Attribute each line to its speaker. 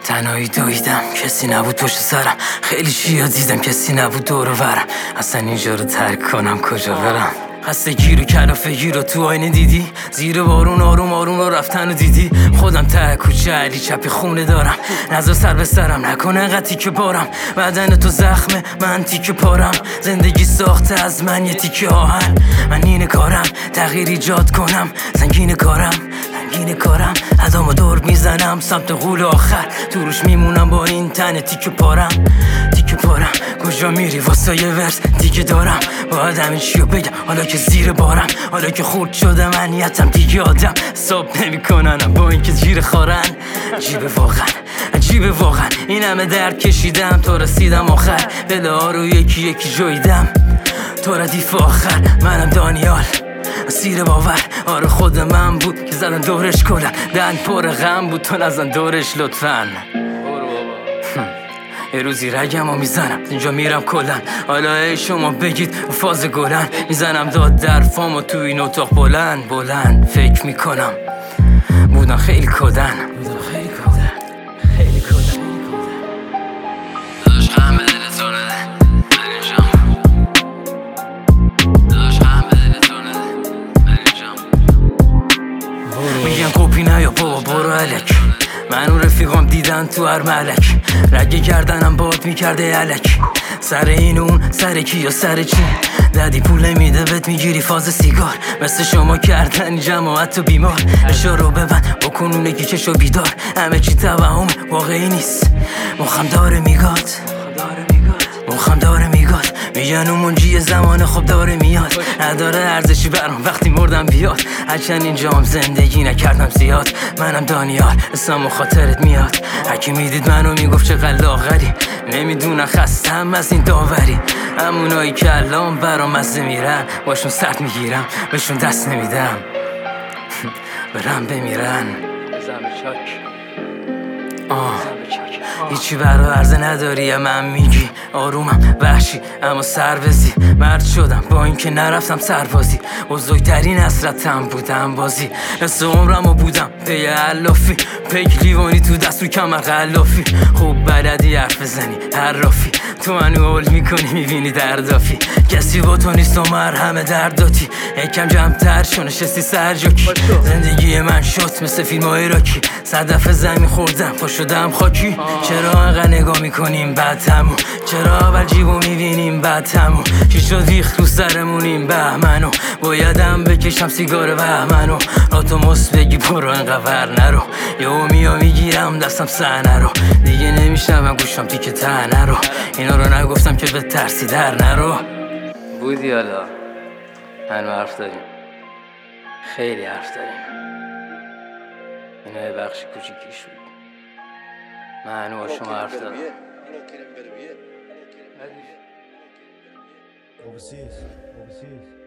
Speaker 1: تنهایی دویدم، کسی نبود پشت سرم. خیلی چیا دیدم، کسی نبود دور و برم. اصلا اینجا رو ترک کنم کجا برم؟ خستگی رو کلافگی رو تو آینه دیدی؟ زیر بارون آروم آروم رو رفتن رو دیدی؟ خودم ته کوچه علی چپی خونه دارم. نذار سر به سرم نکنه انقدر تیکه پارم. بدن تو زخمه من تیکه پارم. زندگی ساخته از من یه تیکه آهن. من اینه کارم تغییر ایجاد کنم. سنگین کارم ادامو دور میزنم سمت غول آخر. تو روش میمونم با این تن تیکه پارم. کجا میری واسه یه ورس دیگه دارم. باید همین چیو بگم حالا که زیر بارم. حالا که خورد شده منیتم دیگه آدم حساب نمیکننم با اینکه زیر خارن. عجیبه واقعا این همه درد کشیدم تا رسیدم آخر. دله ها رو یکی یکی جویدم تا ردیف آخر. منم دانیال اسیر باور. آره خود من بود که زدن دورش کلن. دهن پر غم بود تو نزن دورش لطفاً. یه روزی رگم رو میزنم اینجا میرم کلن. حالا ای شما بگید فاز گلن. میزنم داد در فام و تو این اتاق بلند فکر میکنم بودن خیلی کدن. داشت غم به دلتونه من اینجام. میگن کپی نیا بابا برو علک. من و رفیقام دیدن تو هر ملک. رگه گردنم باد میکرده علک. سر این اون سر کی یا سر چی؟ دادی پول نمیده بهت میگیری فاز سیگار. مثل شما کردن جماعت تو بیمار. اشارو ببند بکن اونگی چشو بیدار. همه چی توهم واقعی نیست. مخم داره میگاد میگن اون منجی زمان خوب داره میاد. نداره ارزشی برام وقتی مردم بیاد. هرچند اینجام زندگی نکردم زیاد. منم دانیال اسمم و خاطرت میاد. هرکی میدید منو میگفت چقدر لاغری. نمیدونن خستم از این داوری. همونایی که الان برام مزه میرن باشون سرد میگیرم بهشون دست نمیدم. برم بمیرن هیچی برا عرضه نداری من میگی. آرومم وحشی اما سربزی. مرد شدم با اینکه نرفتم سربازی. بزرگترین حسرتم بودم بازی. نصف عمرمو بودم پی علافی. پیک لیوانی تو دست رو کمر غلافی. خوب بلدی حرف بزنی حرافی. تو منو هول میکنی میبینی دردافی. کسی با تو نیست و مرهم درداتی. یکم جمع‌تر شو نشستی سر جاکی. زندگی من شد مثل فیلم های راکی. صدف زمین خوردم پا شدم خاکی. چرا انقدر نگاه میکنیم بعد همون؟ چرا اول جیبو میبینیم بعد همون؟ چی شد ریخت رو سرمونیم بهمنو؟ بایدم بکشم سیگار بهمنو. راتو مست بگی برو انقدر نرو. یهو میگیرم دستم صحنه رو. دیگه نمیشنوم گوشم تیکه تنه رو. اینا رو نگفتم که به ترسی در نرو. بودی حالا هنو حرف داریم. خیلی حرف داریم. اینا یه بخش کوچیکیش بود. من هنو با شما حرف دارم.
Speaker 2: Overseas.